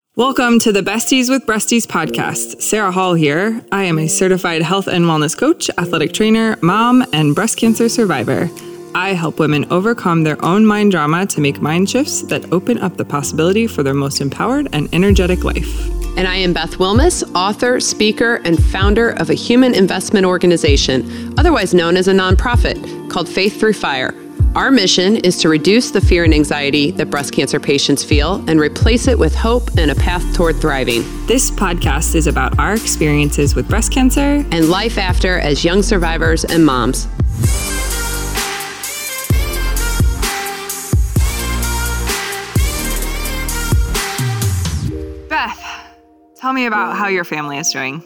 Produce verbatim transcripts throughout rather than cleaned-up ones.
Welcome to the Besties with Breasties podcast. Sarah Hall here. I am a certified health and wellness coach, athletic trainer, mom, and breast cancer survivor. I help women overcome their own mind drama to make mind shifts that open up the possibility for their most empowered and energetic life. And I am Beth Wilmus, author, speaker, and founder of a human investment organization, otherwise known as a nonprofit, called Faith Through Fire. Our mission is to reduce the fear and anxiety that breast cancer patients feel and replace it with hope and a path toward thriving. This podcast is about our experiences with breast cancer and life after as young survivors and moms. Beth, tell me about how your family is doing.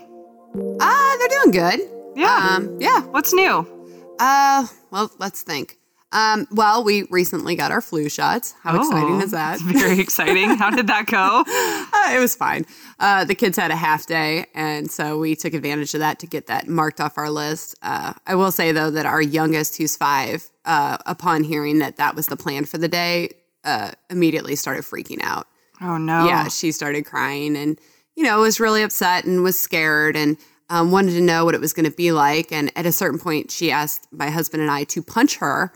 Uh, they're doing good. Yeah. Um, yeah. What's new? Uh, well, let's think. Um, well, we recently got our flu shots. How oh, exciting is that? Very exciting. How did that go? Uh, it was fine. Uh, the kids had a half day, and so we took advantage of that to get that marked off our list. Uh, I will say, though, that our youngest, who's five, uh, upon hearing that that was the plan for the day, uh, immediately started freaking out. Oh, no. Yeah, she started crying and, you know, was really upset and was scared and um, wanted to know what it was going to be like. And at a certain point, she asked my husband and I to punch her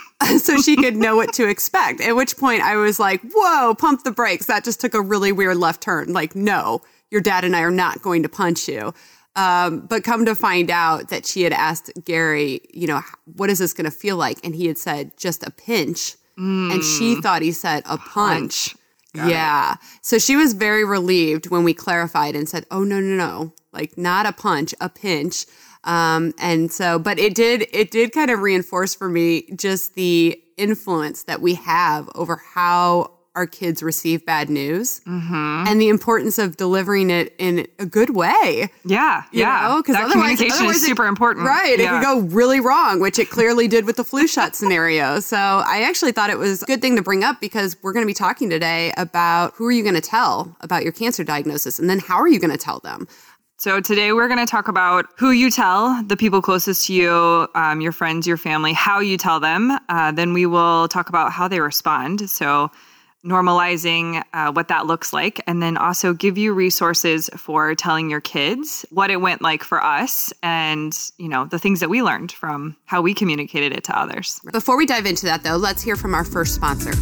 so she could know what to expect. At which point I was like, whoa, pump the brakes. That just took a really weird left turn. Like, no, your dad and I are not going to punch you. Um, but come to find out that she had asked Gary, you know, what is this going to feel like? And he had said just a pinch. Mm. And she thought he said a punch. punch. Yeah. It. So she was very relieved when we clarified and said, oh, no, no, no, like not a punch, a pinch. Um, and so, but it did, it did kind of reinforce for me just the influence that we have over how our kids receive bad news mm-hmm. and the importance of delivering it in a good way. Yeah. You yeah. Because that communication otherwise is super it, important. Right. Yeah. It could go really wrong, which it clearly did with the flu shot scenario. So I actually thought it was a good thing to bring up because we're going to be talking today about who are you going to tell about your cancer diagnosis and then how are you going to tell them? So today we're going to talk about who you tell, the people closest to you, um, your friends, your family, how you tell them. Uh, then we will talk about how they respond. So normalizing uh, what that looks like, and then also give you resources for telling your kids what it went like for us and, you know, the things that we learned from how we communicated it to others. Before we dive into that, though, let's hear from our first sponsor.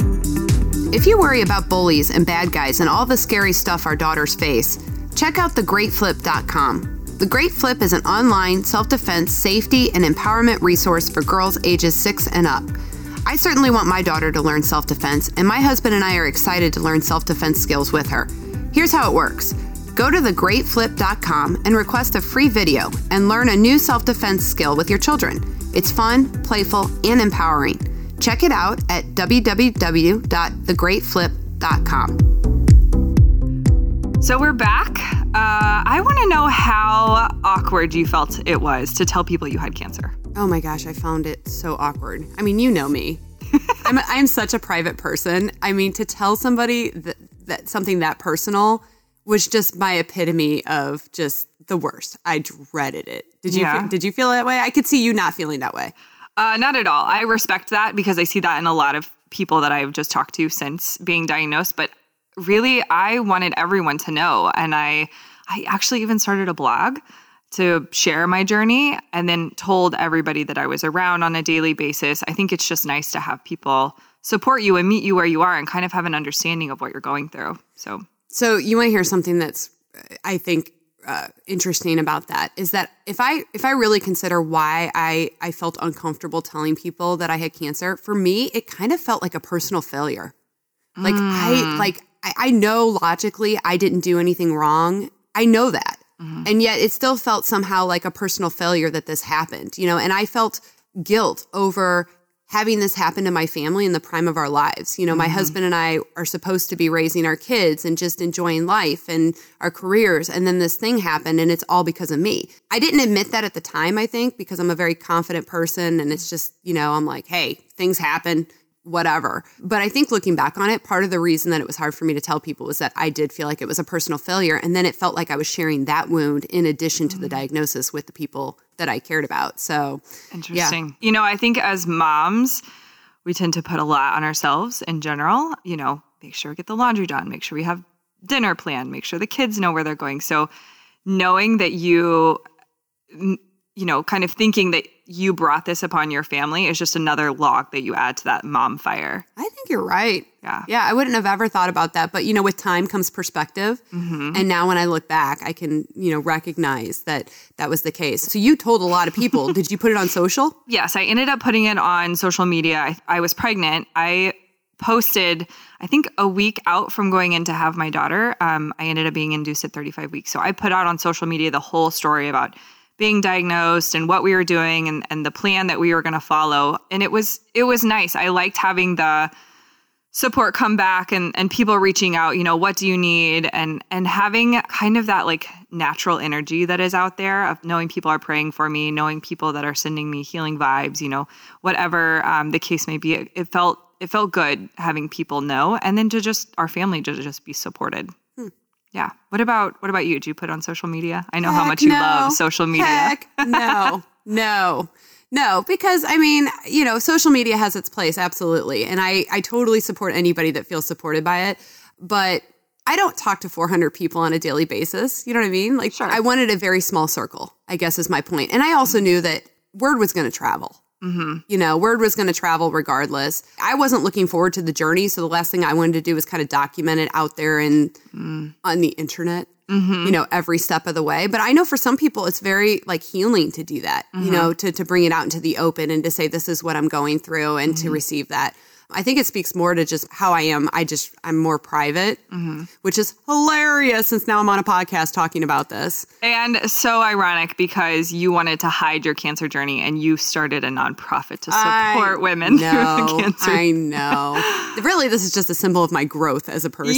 If you worry about bullies and bad guys and all the scary stuff our daughters face, check out the great flip dot com. The Great Flip is an online self-defense, safety, and empowerment resource for girls ages six and up. I certainly want my daughter to learn self-defense, and my husband and I are excited to learn self-defense skills with her. Here's how it works. Go to the great flip dot com and request a free video and learn a new self-defense skill with your children. It's fun, playful, and empowering. Check it out at w w w dot the great flip dot com. So we're back. Uh, I want to know how awkward you felt it was to tell people you had cancer. Oh my gosh, I found it so awkward. I mean, you know me. I'm, I'm such a private person. I mean, to tell somebody that, that something that personal was just my epitome of just the worst. I dreaded it. Did you? Yeah. Feel, did you feel that way? I could see you not feeling that way. Uh, not at all. I respect that because I see that in a lot of people that I've just talked to since being diagnosed. But really, I wanted everyone to know, and I, I actually even started a blog to share my journey and then told everybody that I was around on a daily basis. I think it's just nice to have people support you and meet you where you are and kind of have an understanding of what you're going through. So, so you want to hear something that's, I think, uh, interesting about that is that if I if I really consider why I, I felt uncomfortable telling people that I had cancer, for me, it kind of felt like a personal failure. Like mm. I like I, I know logically I didn't do anything wrong. I know that. Mm-hmm. And yet it still felt somehow like a personal failure that this happened, you know, and I felt guilt over having this happen to my family in the prime of our lives. You know, mm-hmm. my husband and I are supposed to be raising our kids and just enjoying life and our careers. And then this thing happened and it's all because of me. I didn't admit that at the time, I think, because I'm a very confident person. And it's just, you know, I'm like, hey, things happen. Whatever. But I think looking back on it, part of the reason that it was hard for me to tell people was that I did feel like it was a personal failure. And then it felt like I was sharing that wound in addition to mm-hmm. the diagnosis with the people that I cared about. So interesting. Yeah. You know, I think as moms, we tend to put a lot on ourselves in general. You know, make sure we get the laundry done, make sure we have dinner plan, make sure the kids know where they're going. So knowing that you, you know, kind of thinking that you brought this upon your family is just another log that you add to that mom fire. I think you're right. Yeah. Yeah, I wouldn't have ever thought about that. But, you know, with time comes perspective. Mm-hmm. And now when I look back, I can, you know, recognize that that was the case. So you told a lot of people. Did you put it on social? Yes, I ended up putting it on social media. I, I was pregnant. I posted, I think a week out from going in to have my daughter. Um, I ended up being induced at thirty-five weeks. So I put out on social media the whole story about being diagnosed and what we were doing and, and the plan that we were going to follow. And it was, it was nice. I liked having the support come back and, and people reaching out, you know, what do you need? And, and having kind of that like natural energy that is out there of knowing people are praying for me, knowing people that are sending me healing vibes, you know, whatever um, the case may be. It, it felt, it felt good having people know. And then to just, our family to just be supported. Hmm. Yeah. What about what about you? Did you put on social media? I know Heck how much you no. love social media. Heck no, no, no. Because I mean, you know, social media has its place, absolutely, and I I totally support anybody that feels supported by it. But I don't talk to four hundred people on a daily basis. You know what I mean? Like, sure. I wanted a very small circle, I guess is my point. And I also knew that word was going to travel. Mm-hmm. You know, word was going to travel regardless. I wasn't looking forward to the journey. So the last thing I wanted to do was kind of document it out there and mm. on the internet, mm-hmm. you know, every step of the way. But I know for some people, it's very like healing to do that, mm-hmm. you know, to, to bring it out into the open and to say, this is what I'm going through and mm-hmm. to receive that. I think it speaks more to just how I am. I just, I'm more private, mm-hmm. which is hilarious since now I'm on a podcast talking about this. And so ironic because you wanted to hide your cancer journey and you started a nonprofit to support I women know, through cancer. I know. Really, this is just a symbol of my growth as a person.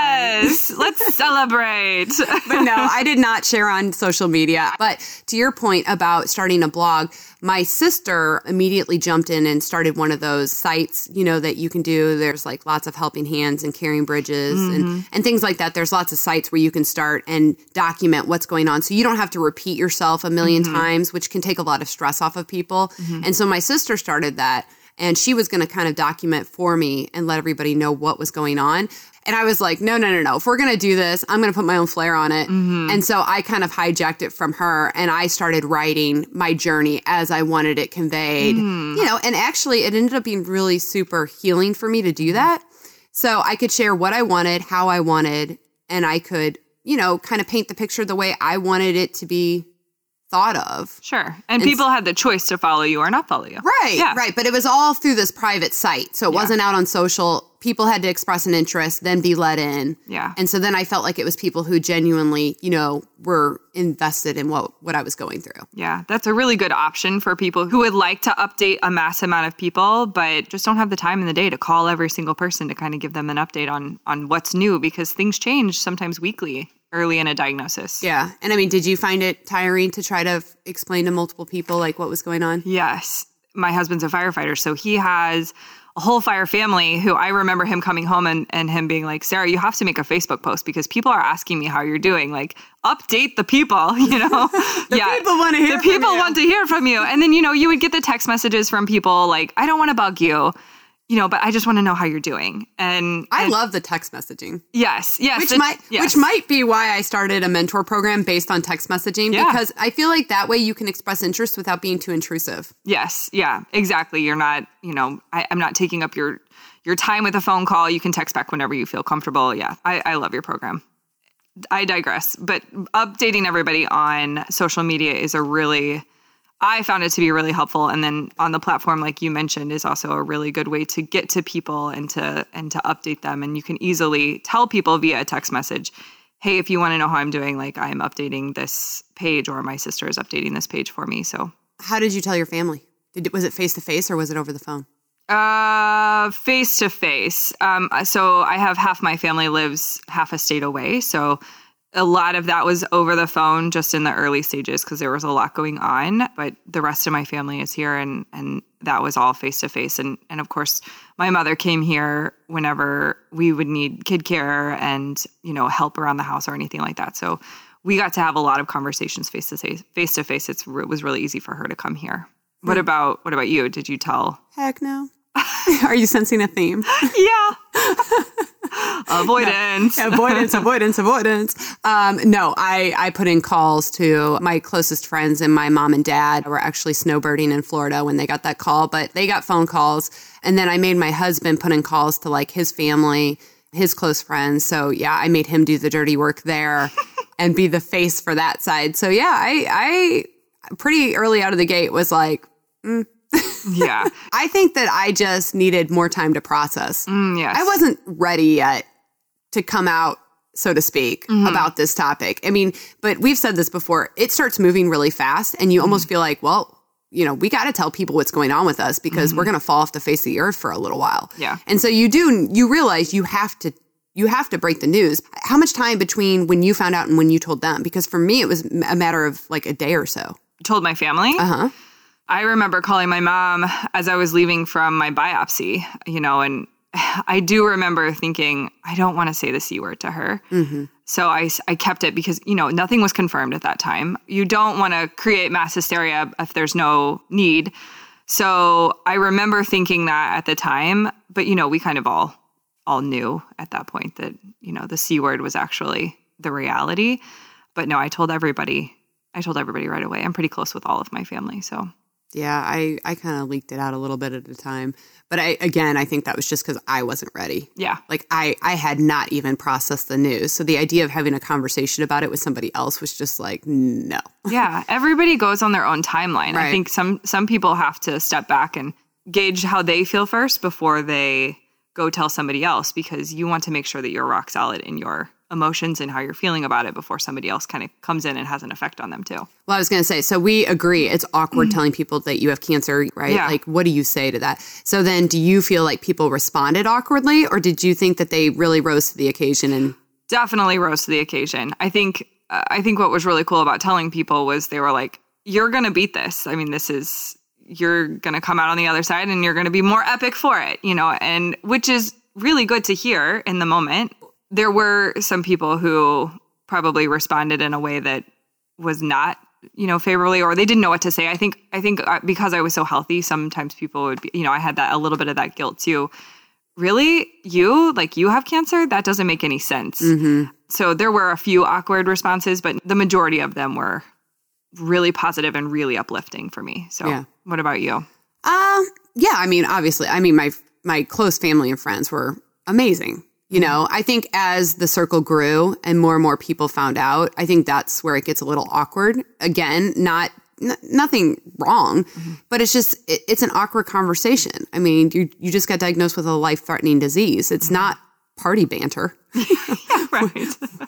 Yes. Let's celebrate. But no, I did not share on social media. But to your point about starting a blog, my sister immediately jumped in and started one of those sites, you know, that you can do. There's like lots of helping hands and carrying bridges mm-hmm. and, and things like that. There's lots of sites where you can start and document what's going on. So you don't have to repeat yourself a million mm-hmm. times, which can take a lot of stress off of people. Mm-hmm. And so my sister started that. And she was going to kind of document for me and let everybody know what was going on. And I was like, no, no, no, no. If we're going to do this, I'm going to put my own flair on it. Mm-hmm. And so I kind of hijacked it from her and I started writing my journey as I wanted it conveyed. Mm. You know, and actually it ended up being really super healing for me to do that. So I could share what I wanted, how I wanted, and I could, you know, kind of paint the picture the way I wanted it to be thought of. Sure. And, and people had the choice to follow you or not follow you. Right. Yeah. Right. But it was all through this private site. So it yeah. wasn't out on social. People had to express an interest, then be let in. Yeah. And so then I felt like it was people who genuinely, you know, were invested in what, what I was going through. Yeah. That's a really good option for people who would like to update a mass amount of people, but just don't have the time in the day to call every single person to kind of give them an update on, on what's new because things change sometimes weekly. Early in a diagnosis. Yeah. And I mean, did you find it tiring to try to f- explain to multiple people like what was going on? Yes. My husband's a firefighter, so he has a whole fire family who I remember him coming home and, and him being like, Sarah, you have to make a Facebook post because people are asking me how you're doing. Like, update the people, you know? the yeah. people want to hear The from people you. want to hear from you. And then, you know, you would get the text messages from people like, I don't want to bug you. You know, but I just want to know how you're doing. And I and, love the text messaging. Yes, yes. Which it, might yes. which might be why I started a mentor program based on text messaging yeah. because I feel like that way you can express interest without being too intrusive. Yes, yeah, exactly. You're not, you know, I, I'm not taking up your your time with a phone call. You can text back whenever you feel comfortable. Yeah, I, I love your program. I digress, but updating everybody on social media is a really I found it to be really helpful. And then on the platform, like you mentioned, is also a really good way to get to people and to and to update them. And you can easily tell people via a text message, hey, if you want to know how I'm doing, like I'm updating this page or my sister is updating this page for me. So how did you tell your family? Did was it face to face or was it over the phone? Uh, face to face. Um, so I have half my family lives half a state away. So a lot of that was over the phone just in the early stages because there was a lot going on, but the rest of my family is here and, and that was all face to face. And, and of course my mother came here whenever we would need kid care and, you know, help around the house or anything like that. So we got to have a lot of conversations face to face, face to face. It's, it was really easy for her to come here. Hmm. What about, what about you? Did you tell? Heck no. Are you sensing a theme? Yeah. Avoidance. No. avoidance, avoidance, avoidance. Um, no, I, I put in calls to my closest friends, and my mom and dad were actually snowbirding in Florida when they got that call, but they got phone calls. And then I made my husband put in calls to like his family, his close friends. So yeah, I made him do the dirty work there and be the face for that side. So yeah, I, I pretty early out of the gate was like, mm. Yeah. I think that I just needed more time to process. Mm, yes. I wasn't ready yet to come out, so to speak, mm-hmm. about this topic. I mean, but we've said this before. It starts moving really fast and you mm-hmm. almost feel like, well, you know, we got to tell people what's going on with us because mm-hmm. we're going to fall off the face of the earth for a little while. Yeah. And so you do, you realize you have to, you have to break the news. How much time between when you found out and when you told them? Because for me, it was a matter of like a day or so. Told my family? Uh-huh. I remember calling my mom as I was leaving from my biopsy, you know, and I do remember thinking, I don't want to say the C word to her. Mm-hmm. So I, I kept it because, you know, nothing was confirmed at that time. You don't want to create mass hysteria if there's no need. So I remember thinking that at the time, but, you know, we kind of all, all knew at that point that, you know, the C word was actually the reality. But no, I told everybody, I told everybody right away. I'm pretty close with all of my family, so. Yeah, I, I kind of leaked it out a little bit at a time. But I again, I think that was just because I wasn't ready. Yeah. Like I, I had not even processed the news. So the idea of having a conversation about it with somebody else was just like, no. Yeah, everybody goes on their own timeline. Right. I think some, some people have to step back and gauge how they feel first before they go tell somebody else, because you want to make sure that you're rock solid in your emotions and how you're feeling about it before somebody else kind of comes in and has an effect on them too. Well, I was going to say, so we agree it's awkward mm-hmm. telling people that you have cancer, right? Yeah. Like, what do you say to that? So then do you feel like people responded awkwardly, or did you think that they really rose to the occasion? And definitely rose to the occasion. I think, uh, I think what was really cool about telling people was they were like, you're going to beat this. I mean, this is, you're going to come out on the other side and you're going to be more epic for it, you know, and which is really good to hear in the moment. There were some people who probably responded in a way that was not, you know, favorably, or they didn't know what to say. I think, I think because I was so healthy, sometimes people would be, you know, I had that a little bit of that guilt too. Really? You, like you have cancer? That doesn't make any sense. Mm-hmm. So there were a few awkward responses, but the majority of them were really positive and really uplifting for me. So yeah. What about you? Uh, yeah, I mean, obviously, I mean, my, my close family and friends were amazing. You know, I think as the circle grew and more and more people found out, I think that's where it gets a little awkward. Again, not n- nothing wrong, mm-hmm. but it's just, it, it's an awkward conversation. I mean, you you just got diagnosed with a life-threatening disease. It's mm-hmm. not party banter. Yeah, right.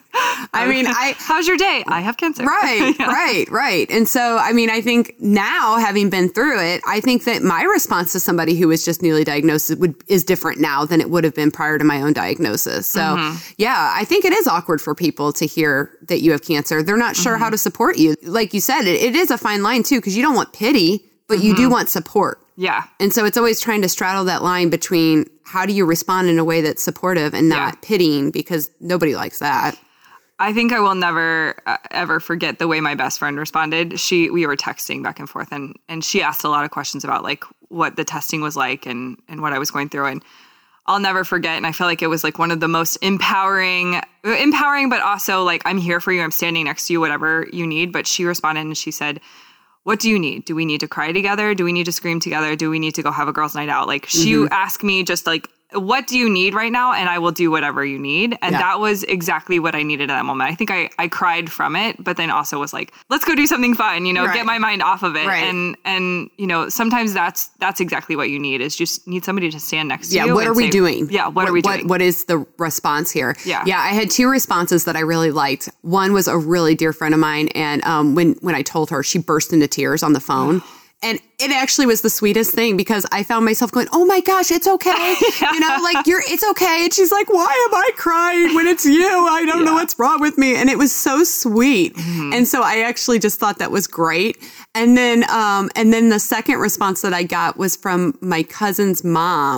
I mean, I how's your day? I have cancer. Right, yeah. right, right. And so, I mean, I think now, having been through it, I think that my response to somebody who was just newly diagnosed would is different now than it would have been prior to my own diagnosis. So, mm-hmm. yeah, I think it is awkward for people to hear that you have cancer. They're not sure mm-hmm. how to support you. Like you said, it, it is a fine line too, because you don't want pity, but mm-hmm. you do want support. Yeah. And so it's always trying to straddle that line between how do you respond in a way that's supportive and not yeah. pitying, because nobody likes that. I think I will never, uh, ever forget the way my best friend responded. She, we were texting back and forth, and, and she asked a lot of questions about like what the testing was like and, and what I was going through. And I'll never forget. And I felt like it was like one of the most empowering, empowering, but also like, I'm here for you. I'm standing next to you, whatever you need. But she responded and she said, what do you need? Do we need to cry together? Do we need to scream together? Do we need to go have a girls' night out? Like she mm-hmm. asked me just like, what do you need right now? And I will do whatever you need. And yeah. that was exactly what I needed at that moment. I think I, I cried from it, but then also was like, let's go do something fun, you know, right. get my mind off of it. Right. And, and, you know, sometimes that's, that's exactly what you need, is just need somebody to stand next to yeah, you. Yeah. What are we say, doing? Yeah. What, what are we what, doing? What is the response here? Yeah. Yeah. I had two responses that I really liked. One was a really dear friend of mine. And um, when, when I told her, she burst into tears on the phone. And it actually was the sweetest thing, because I found myself going, oh my gosh, it's okay. yeah. You know, like you're, it's okay. And she's like, why am I crying when it's you? I don't yeah. know what's wrong with me. And it was so sweet. Mm-hmm. And so I actually just thought that was great. And then, um, and then the second response that I got was from my cousin's mom.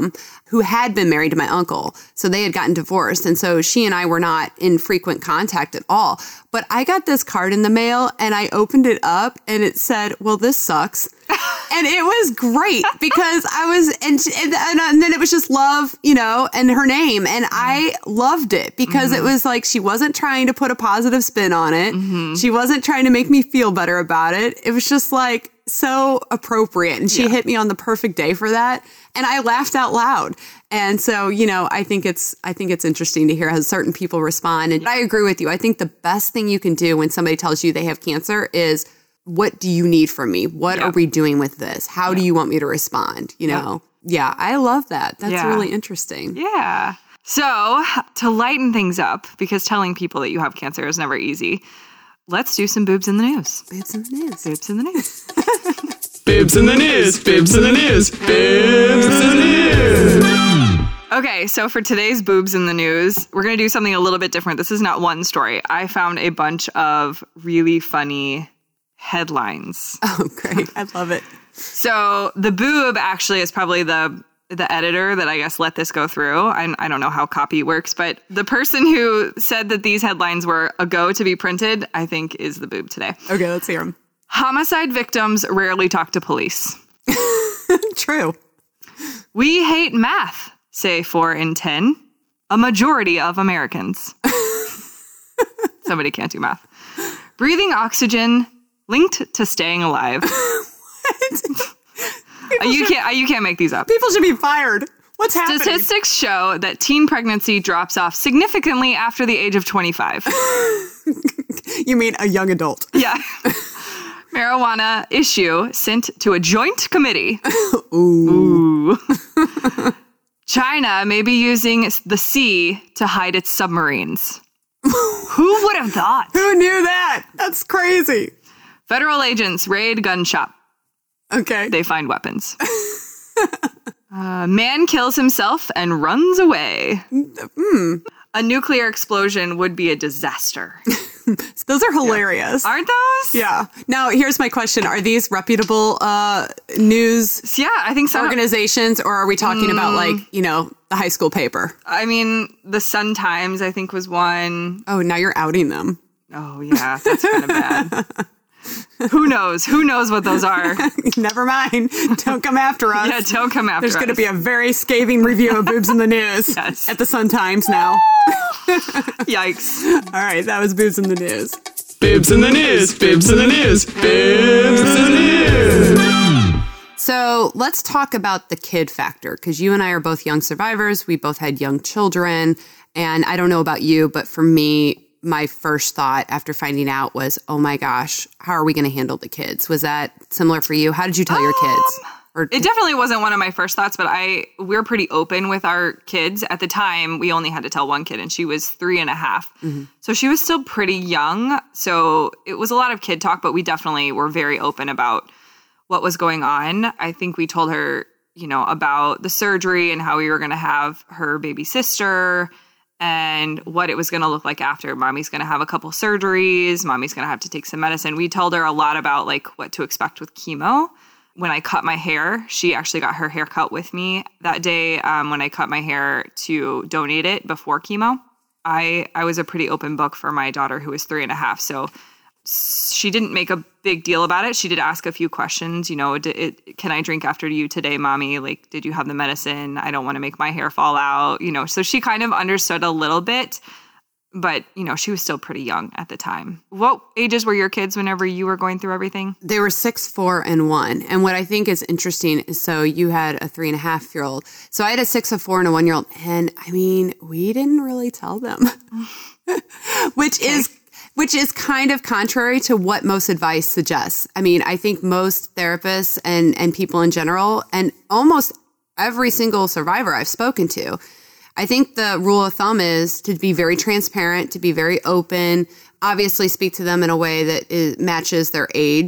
who had been married to my uncle. So they had gotten divorced. And so she and I were not in frequent contact at all. But I got this card in the mail and I opened it up and it said, well, this sucks. And it was great because I was, and, and, and then it was just love, you know, and her name. And I loved it because mm-hmm. it was like, she wasn't trying to put a positive spin on it. Mm-hmm. She wasn't trying to make me feel better about it. It was just like so appropriate. And she yeah. hit me on the perfect day for that. And I laughed out loud. And so, you know, I think it's, I think it's interesting to hear how certain people respond. And I agree with you. I think the best thing you can do when somebody tells you they have cancer is, what do you need from me? What yeah. are we doing with this? How yeah. do you want me to respond? You know? Yeah, yeah I love that. That's yeah. really interesting. Yeah. So to lighten things up, because telling people that you have cancer is never easy, let's do some boobs in the news. Boobs in the news. Boobs in the news. Boobs in the news. Boobs in the news. Boobs in the news. Okay, so for today's boobs in the news, we're going to do something a little bit different. This is not one story. I found a bunch of really funny headlines. Oh, great. I love it. So the boob actually is probably the the editor that I guess let this go through. I, I don't know how copy works, but the person who said that these headlines were a go to be printed, I think is the boob today. Okay, let's hear them. Homicide victims rarely talk to police. True. We hate math, say four in ten. A majority of Americans. Somebody can't do math. Breathing oxygen linked to staying alive. What? Uh, you can't. Uh, you can't make these up. People should be fired. What's happening? Statistics show that teen pregnancy drops off significantly after the age of twenty-five. You mean a young adult? Yeah. Marijuana issue sent to a joint committee. Ooh. Ooh. China may be using the sea to hide its submarines. Who would have thought? Who knew that? That's crazy. Federal agents raid gun shop. Okay. They find weapons. uh, man kills himself and runs away. Mm. A nuclear explosion would be a disaster. Those are hilarious. Yeah. Aren't those? Yeah. Now, here's my question. Are these reputable uh, news yeah, I think so. organizations, or are we talking mm. about, like, you know, the high school paper? I mean, the Sun Times, I think, was one. Oh, now you're outing them. Oh, yeah. That's kind of bad. Who knows? Who knows what those are? Never mind. Don't come after us. Yeah, don't come after There's us. There's going to be a very scathing review of Boobs in the News yes. at the Sun Times now. Yikes. All right, that was Boobs in the News. Boobs in the News. Boobs in the News. Boobs in the News. So let's talk about the kid factor, because you and I are both young survivors. We both had young children. And I don't know about you, but for me, my first thought after finding out was, oh my gosh, how are we going to handle the kids? Was that similar for you? How did you tell um, your kids? Or it definitely wasn't one of my first thoughts, but I we're pretty open with our kids. At the time, we only had to tell one kid, and she was three and a half. Mm-hmm. So she was still pretty young. So it was a lot of kid talk, but we definitely were very open about what was going on. I think we told her, you know, about the surgery and how we were going to have her baby sister and what it was going to look like after. Mommy's going to have a couple surgeries. Mommy's going to have to take some medicine. We told her a lot about, like, what to expect with chemo. When I cut my hair, she actually got her hair cut with me that day um, when I cut my hair to donate it before chemo. I, I was a pretty open book for my daughter who was three and a half. So she didn't make a big deal about it. She did ask a few questions. You know, did it, can I drink after you today, Mommy? Like, did you have the medicine? I don't want to make my hair fall out. You know, so she kind of understood a little bit, but, you know, she was still pretty young at the time. What ages were your kids whenever you were going through everything? They were six, four, and one. And what I think is interesting is, so you had a three and a half year old. So I had a six, a four, and a one year old. And I mean, we didn't really tell them, which okay. is Which is kind of contrary to what most advice suggests. I mean, I think most therapists and, and people in general, and almost every single survivor I've spoken to, I think the rule of thumb is to be very transparent, to be very open, obviously speak to them in a way that is, matches their age.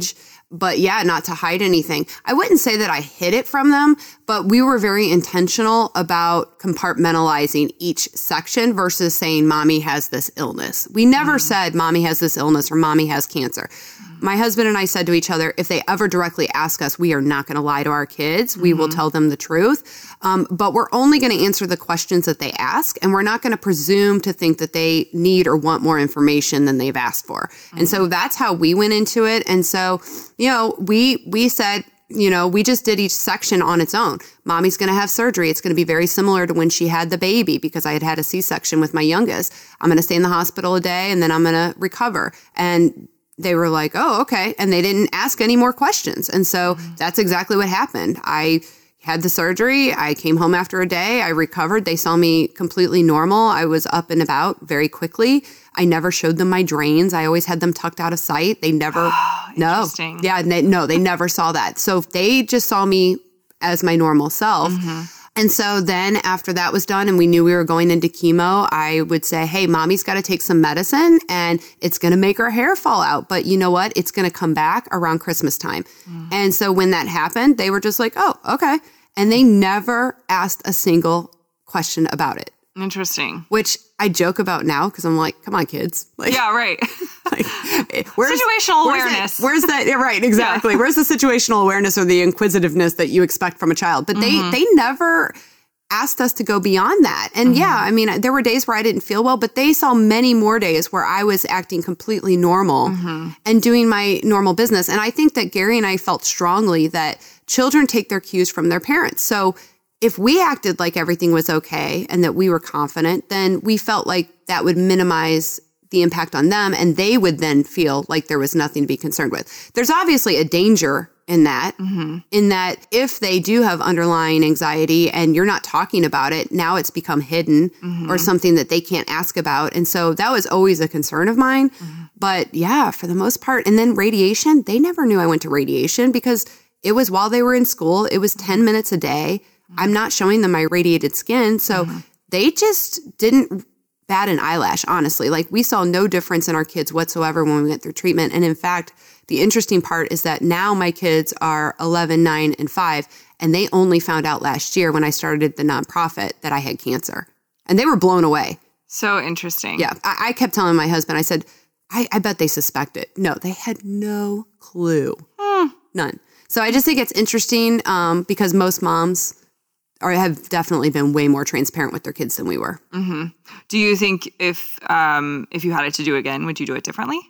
but yeah, not to hide anything. I wouldn't say that I hid it from them, but we were very intentional about compartmentalizing each section versus saying mommy has this illness. We never mm. said mommy has this illness or mommy has cancer. Mm. My husband and I said to each other, if they ever directly ask us, we are not going to lie to our kids. We mm-hmm. will tell them the truth. Um, but we're only going to answer the questions that they ask, and we're not going to presume to think that they need or want more information than they've asked for. Mm-hmm. And so that's how we went into it. And so, you know, we we said, you know, we just did each section on its own. Mommy's going to have surgery. It's going to be very similar to when she had the baby because I had had a C-section with my youngest. I'm going to stay in the hospital a day and then I'm going to recover. And they were like, oh, okay. And they didn't ask any more questions. And so mm-hmm. that's exactly what happened. I had the surgery. I came home after a day. I recovered. They saw me completely normal. I was up and about very quickly. I never showed them my drains. I always had them tucked out of sight. They never, oh, no, yeah, no, they never saw that. So they just saw me as my normal self. Mm-hmm. And so then after that was done and we knew we were going into chemo, I would say, hey, mommy's got to take some medicine and it's going to make her hair fall out. But you know what? It's going to come back around Christmas time. Mm. And so when that happened, they were just like, oh, okay. And they never asked a single question about it. Interesting. Which I joke about now because I'm like, come on, kids. Like, yeah, right. like, where's, situational where's awareness. That, where's that? Yeah, right, exactly. Yeah. Where's the situational awareness or the inquisitiveness that you expect from a child? But mm-hmm. they they never asked us to go beyond that. And mm-hmm. yeah, I mean, there were days where I didn't feel well, but they saw many more days where I was acting completely normal mm-hmm. and doing my normal business. And I think that Gary and I felt strongly that children take their cues from their parents. So if we acted like everything was okay and that we were confident, then we felt like that would minimize the impact on them and they would then feel like there was nothing to be concerned with. There's obviously a danger in that, mm-hmm. in that if they do have underlying anxiety and you're not talking about it, now it's become hidden mm-hmm. or something that they can't ask about. And so that was always a concern of mine. Mm-hmm. But yeah, for the most part. And then radiation, they never knew I went to radiation because it was while they were in school. It was ten minutes a day. I'm not showing them my radiated skin. So mm-hmm. they just didn't bat an eyelash, honestly. Like we saw no difference in our kids whatsoever when we went through treatment. And in fact, the interesting part is that now my kids are eleven, nine, and five, and they only found out last year when I started the nonprofit that I had cancer. And they were blown away. So interesting. Yeah. I, I kept telling my husband, I said, I, I bet they suspected. No, they had no clue. Mm. None. So I just think it's interesting um, because most moms or have definitely been way more transparent with their kids than we were. Mm-hmm. Do you think if um, if you had it to do again, would you do it differently?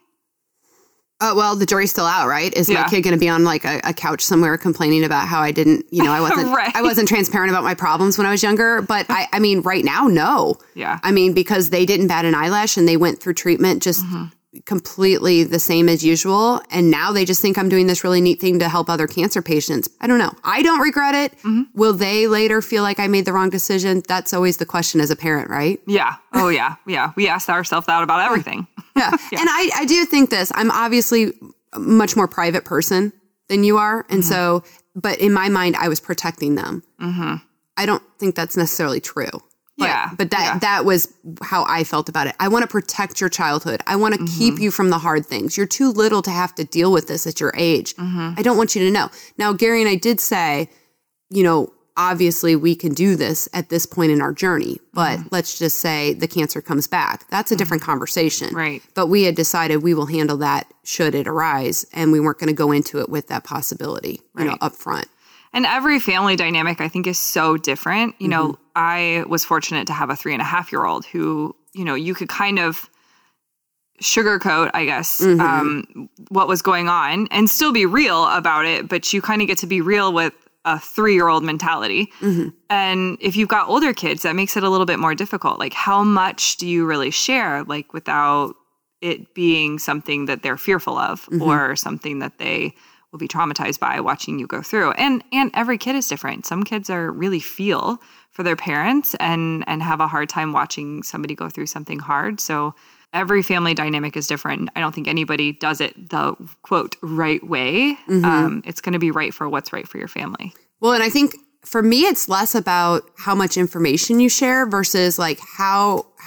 Uh, well, the jury's still out, right? Is yeah. my kid going to be on like a, a couch somewhere complaining about how I didn't, you know, I wasn't, right. I wasn't transparent about my problems when I was younger. But I, I mean, right now, no. Yeah. I mean, because they didn't bat an eyelash and they went through treatment just mm-hmm. completely the same as usual. And now they just think I'm doing this really neat thing to help other cancer patients. I don't know. I don't regret it. Mm-hmm. Will they later feel like I made the wrong decision? That's always the question as a parent, right? Yeah. Oh, yeah. Yeah. We ask ourselves that about everything. Yeah. yeah. And I, I do think this. I'm obviously a much more private person than you are. And mm-hmm. so, but in my mind, I was protecting them. Mm-hmm. I don't think that's necessarily true. But, yeah. But that, yeah. that was how I felt about it. I want to protect your childhood. I want to mm-hmm. keep you from the hard things. You're too little to have to deal with this at your age. Mm-hmm. I don't want you to know. Now, Gary and I did say, you know, obviously we can do this at this point in our journey, but mm-hmm. let's just say the cancer comes back. That's a different mm-hmm. conversation. Right. But we had decided we will handle that should it arise. And we weren't going to go into it with that possibility, you right. know, up front. And every family dynamic, I think, is so different. You know, mm-hmm. I was fortunate to have a three and a half year old who, you know, you could kind of sugarcoat, I guess, mm-hmm. um, what was going on and still be real about it. But you kind of get to be real with a three-year-old mentality. Mm-hmm. And if you've got older kids, that makes it a little bit more difficult. Like, how much do you really share, like, without it being something that they're fearful of mm-hmm. or something that they will be traumatized by watching you go through. And and every kid is different. Some kids are really feel for their parents and and have a hard time watching somebody go through something hard. So every family dynamic is different. I don't think anybody does it the, quote, right way. Mm-hmm. Um, it's going to be right for what's right for your family. Well, and I think for me, it's less about how much information you share versus like how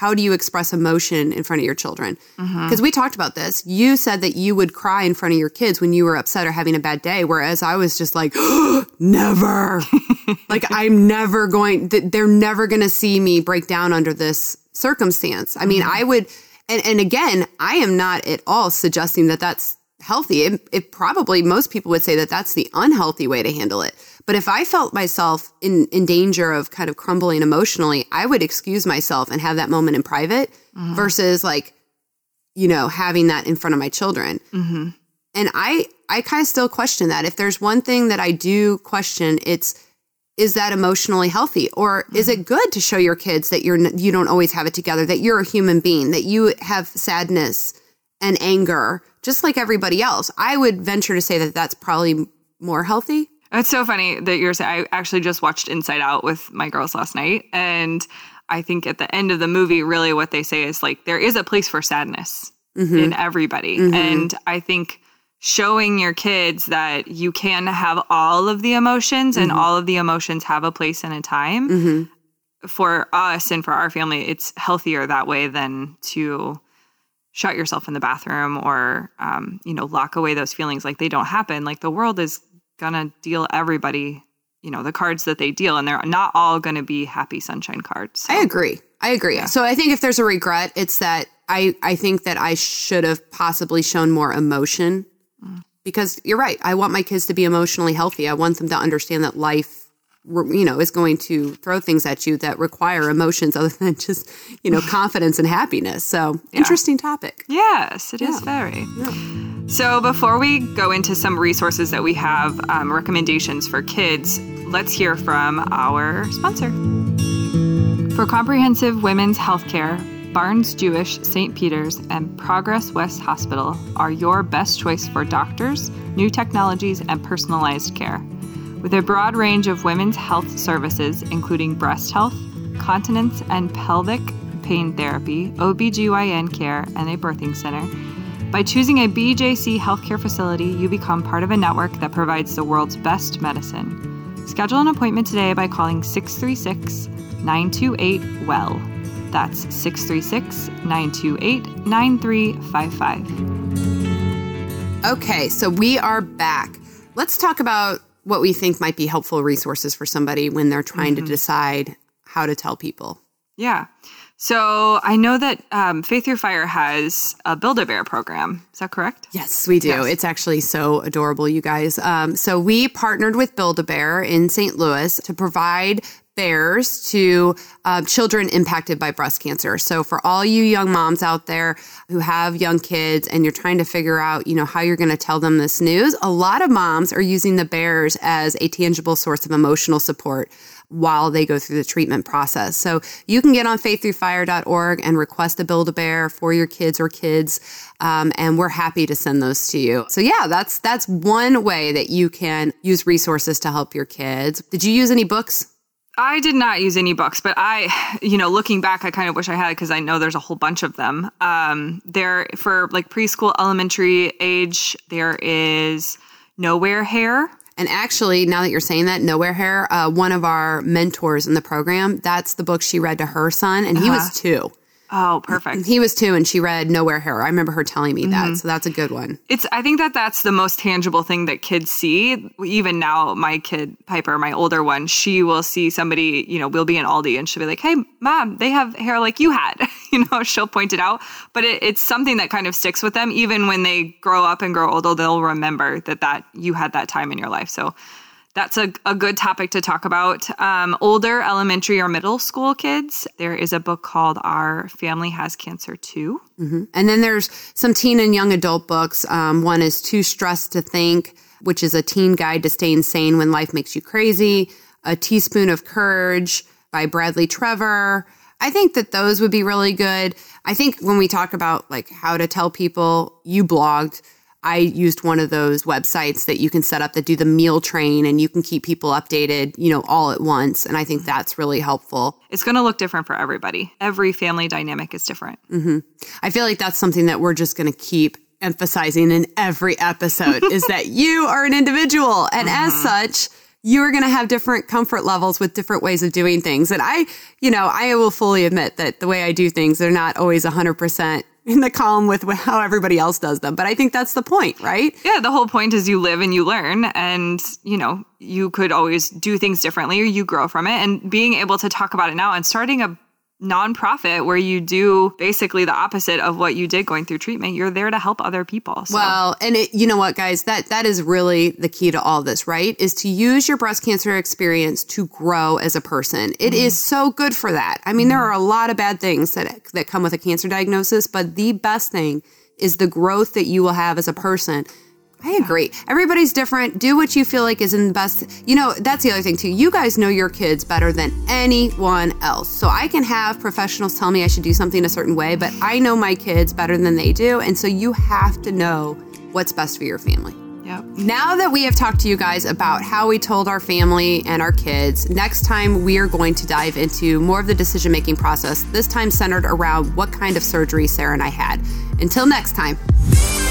how do you express emotion in front of your children? Because we talked about this. You said that you would cry in front of your kids when you were upset or having a bad day, whereas I was just like, never. Like, I'm never going, they're never going to see me break down under this circumstance. I mean, I would, and, and again, I am not at all suggesting that that's healthy. It, it probably, most people would say that that's the unhealthy way to handle it. But if I felt myself in, in danger of kind of crumbling emotionally, I would excuse myself and have that moment in private mm-hmm. versus like, you know, having that in front of my children. Mm-hmm. And I, I kind of still question that. If there's one thing that I do question, it's, is that emotionally healthy? Or mm-hmm. is it good to show your kids that you're, you don't always have it together, that you're a human being, that you have sadness and anger, just like everybody else? I would venture to say that that's probably more healthy. It's so funny that you're saying, I actually just watched Inside Out with my girls last night. And I think at the end of the movie, really what they say is like, there is a place for sadness mm-hmm. in everybody. Mm-hmm. And I think showing your kids that you can have all of the emotions mm-hmm. and all of the emotions have a place and a time mm-hmm. for us and for our family, it's healthier that way than to shut yourself in the bathroom or, um, you know, lock away those feelings like they don't happen. Like the world is gonna deal everybody, you know, the cards that they deal, and they're not all gonna be happy sunshine cards. So. I agree. I agree. Yeah. So I think if there's a regret, it's that I, I think that I should have possibly shown more emotion mm. because you're right. I want my kids to be emotionally healthy. I want them to understand that life, you know, is going to throw things at you that require emotions other than just, you know, confidence and happiness. So yeah. Interesting topic. Yes, it yeah. is very. Yeah. So before we go into some resources that we have, um, recommendations for kids, let's hear from our sponsor. For comprehensive women's health care, Barnes Jewish, Saint Peter's, and Progress West Hospital are your best choice for doctors, new technologies, and personalized care. With a broad range of women's health services, including breast health, continence and pelvic pain therapy, O B G Y N care, and a birthing center, by choosing a B J C healthcare facility, you become part of a network that provides the world's best medicine. Schedule an appointment today by calling six three six, nine two eight, W E L L. That's six three six, nine two eight, nine three five five. Okay, so we are back. Let's talk about what we think might be helpful resources for somebody when they're trying mm-hmm. to decide how to tell people. Yeah. So I know that um, Faith Through Fire has a Build-A-Bear program. Is that correct? Yes, we do. Yes. It's actually so adorable, you guys. Um, so we partnered with Build-A-Bear in Saint Louis to provide bears to uh, children impacted by breast cancer. So for all you young moms out there who have young kids and you're trying to figure out, you know, how you're going to tell them this news, a lot of moms are using the bears as a tangible source of emotional support while they go through the treatment process. So you can get on faith through fire dot org and request a Build-A-Bear for your kids or kids, um, and we're happy to send those to you. So yeah, that's that's one way that you can use resources to help your kids. Did you use any books? I did not use any books, but I, you know, looking back, I kind of wish I had because I know there's a whole bunch of them. Um, there for like preschool, elementary age, there is Nowhere Hair. And actually, now that you're saying that, Nowhere Hair, uh, one of our mentors in the program, that's the book she read to her son, and he uh-huh. was two. Oh, perfect. He was two, and she read Nowhere Hair. I remember her telling me mm-hmm. that, so that's a good one. It's. I think that that's the most tangible thing that kids see. Even now, my kid, Piper, my older one, she will see somebody, you know, we'll be in Aldi, and she'll be like, hey, Mom, they have hair like you had. You know, she'll point it out. But it, it's something that kind of sticks with them. Even when they grow up and grow older, they'll remember that, that you had that time in your life. So that's a, a good topic to talk about. Um, older elementary or middle school kids, there is a book called Our Family Has Cancer Too. Mm-hmm. And then there's some teen and young adult books. Um, one is Too Stressed to Think, which is a teen guide to staying sane when life makes you crazy. A Teaspoon of Courage by Bradley Trevor. I think that those would be really good. I think when we talk about like how to tell people, you blogged. I used one of those websites that you can set up that do the meal train and you can keep people updated, you know, all at once. And I think that's really helpful. It's going to look different for everybody. Every family dynamic is different. Mm-hmm. I feel like that's something that we're just going to keep emphasizing in every episode is that you are an individual. And mm-hmm. as such, you are going to have different comfort levels with different ways of doing things. And I, you know, I will fully admit that the way I do things, they're not always one hundred percent in the column with how everybody else does them. But I think that's the point, right? Yeah, the whole point is you live and you learn, and, you know, you could always do things differently or you grow from it. And being able to talk about it now and starting a nonprofit where you do basically the opposite of what you did going through treatment, you're there to help other people. So. Well, and it, you know what, guys, that that is really the key to all this, right? Is to use your breast cancer experience to grow as a person. It mm-hmm. is so good for that. I mean, mm-hmm. there are a lot of bad things that that come with a cancer diagnosis, but the best thing is the growth that you will have as a person. I agree. Everybody's different. Do what you feel like is in the best. You know, that's the other thing too. You guys know your kids better than anyone else. So I can have professionals tell me I should do something a certain way, but I know my kids better than they do. And so you have to know what's best for your family. Yep. Now that we have talked to you guys about how we told our family and our kids, next time we are going to dive into more of the decision-making process, this time centered around what kind of surgery Sarah and I had. Until next time.